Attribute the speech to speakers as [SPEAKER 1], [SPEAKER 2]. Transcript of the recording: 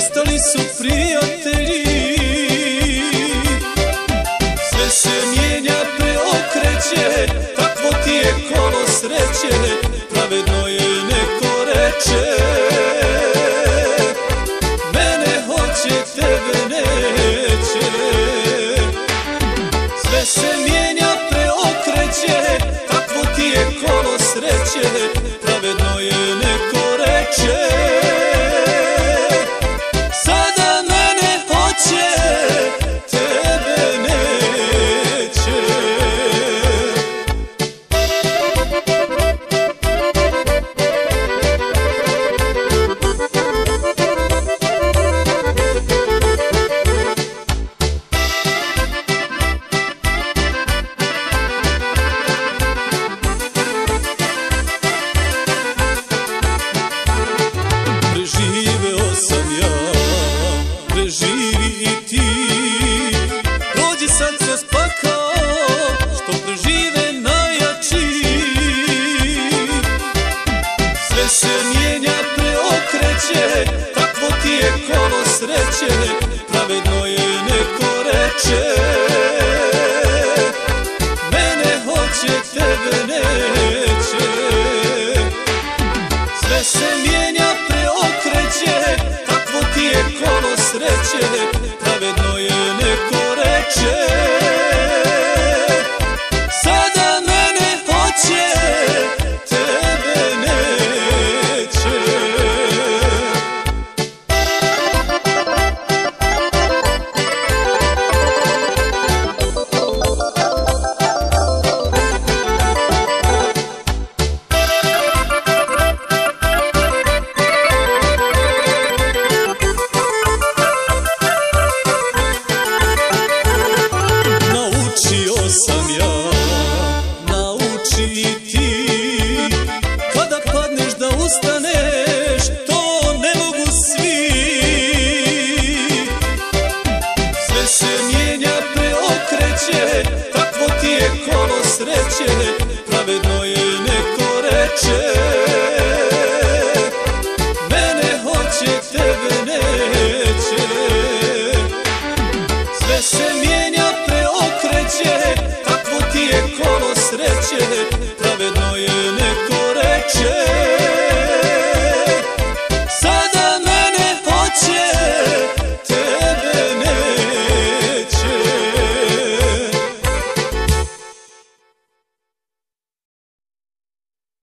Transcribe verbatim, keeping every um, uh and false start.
[SPEAKER 1] nestali su prijatelji. Sve se mijenja, preokreće, takvo ti je kolo sreće, pravedno je neko reče. Mene hoće, tebe neće. Sve se mijenja, preokreće, takvo ti je kolo sreće, pravedno je neko reče. Sada mene hoće, tebe neće. Preživeo sam ja, preživi i ti. Prođi sad kroz pakao, što prežive najjači. Sve se mijenja, preokreće, takvo ti je kolo sreće, pravedno je neko reče. Mene hoće, tebe neće. Sve se mijenja, preokreće, takvo ti je kolo sreće, pravedno je neko reče. Sada mene hoće, tebe neće. Naučio sam ja, nauči i ti. Kada padneš da ustaneš, to ne mogu svi. Sve se mijenja, preokreće, takvo ti je kolo sreće, pravedno je neko reče.